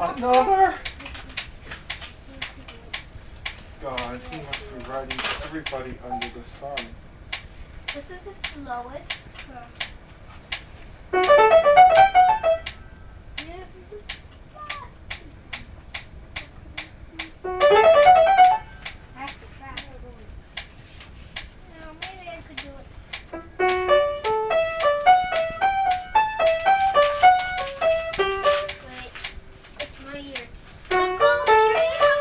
Another? God, he must be writing to everybody under the sun. This is the slowest. That's the fastest. No, maybe I could do it. Wait, it's my ear. Uncle, here you go.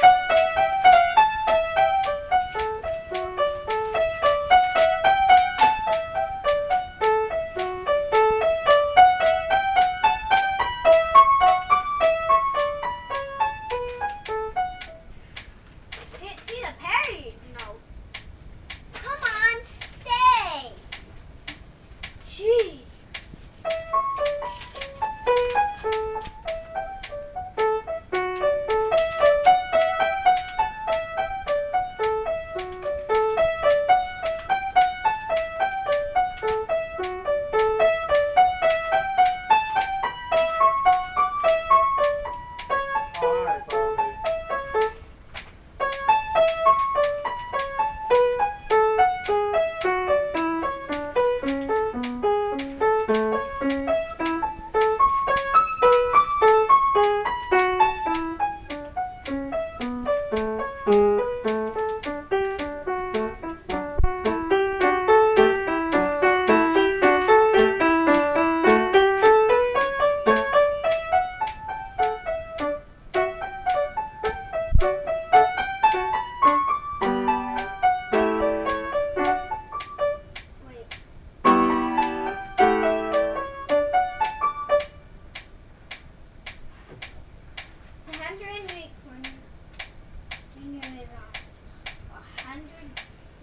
Can't see the parry notes. Come on, stay. Gee. Hi, Bobby. Wait. A hundred and eight corner. Finger is off. 100.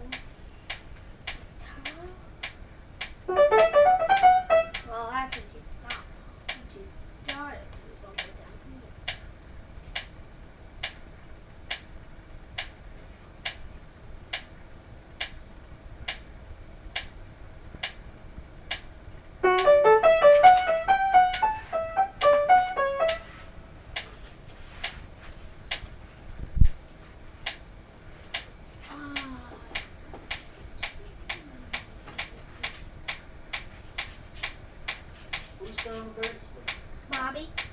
Well, that's when she stopped. When she started, it was all the way down here. Who's down in the basement? Bobby.